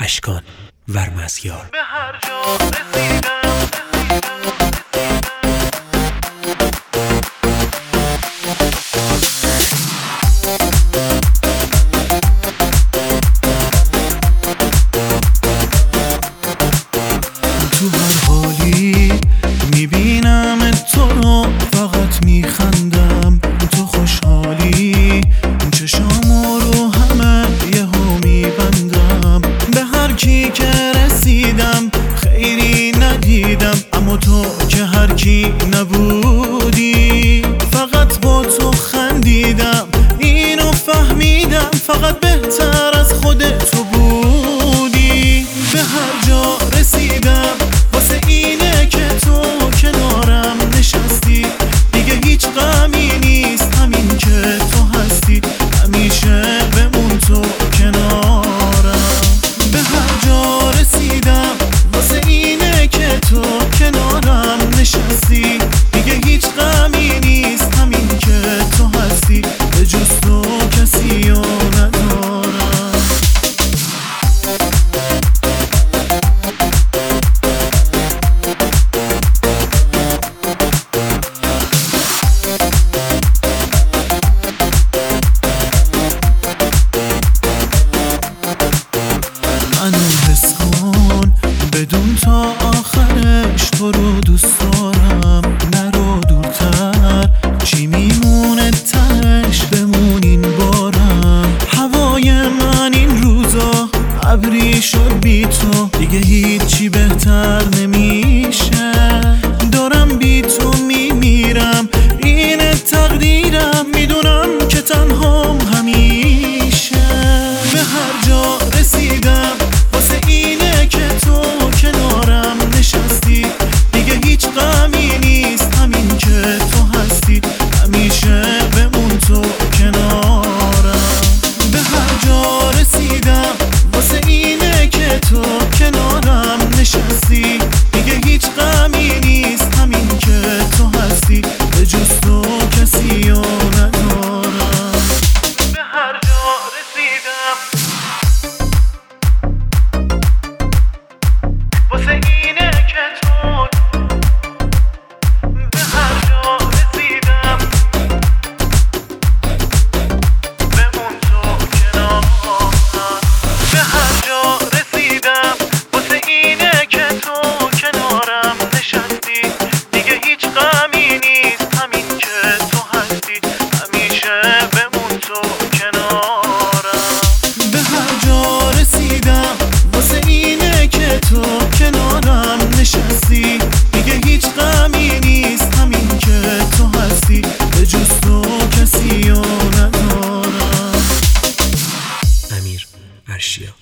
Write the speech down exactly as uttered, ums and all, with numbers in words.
اشکان ورمزیار. به هر جا رسیدم تو هر حالی میبینم تو رو، فقط میخندم تو خوشحالی، چشامو رو همه یهو میبندم. به هر کی که رسیدم خیری ندیدم، اما تو که هر کی نبودی، فقط با تو خندیدم، اینو فهمیدم فقط بهتر از خودتو بودی. به هر جا رسیدم واسه اینه که تو کنارم نشستی، دیگه هیچ غمی نیست همین که تو هستی، همیشه بمون تو کنارم. به هر جا رسیدم واسه اینه که تو کنارم نشستی، دیگه هیچ غمی نیست همین که تو هستی، به جز تو کسی رو ندارم. منو حس کن بدون تا آخرش، تو رو دوست دارم نرو دورتر، چی میمونه تهش بمون این بارم. هوای من این روزا ابری شد بی تو، دیگه هیچی بهتر نمیشه، دارم بی تو میمیرم، این تقدیرم، میدونم که تنهام همیشه. به هر جا رسیدم واسه اینه که تو کنارم نشستی، دیگه هیچ غمی نیست همین که تو هستی، همیشه بمون تو کنارم. به هر جا رسیدم واسه اینه که تو کنارم نشستی، دیگه هیچ غمی نیست همین که تو هستی، به جز تو کسی رو ندارم. به هر جا رسیدم واسه اینه که تو، به هر جا رسیدم بمون تو کنارم. به هر جا رسیدم واسه اینه که تو کنارم نشستی، دیگه هیچ غمی نیست همین که تو هستی، همیشه بمون تو کنارم. به هر جا رسیدم واسه اینه که تو کنارم نشستی، دیگه هیچ غمی نیست همین که تو هستی، به جز تو کسی رو ندارم. امیر ارشیا.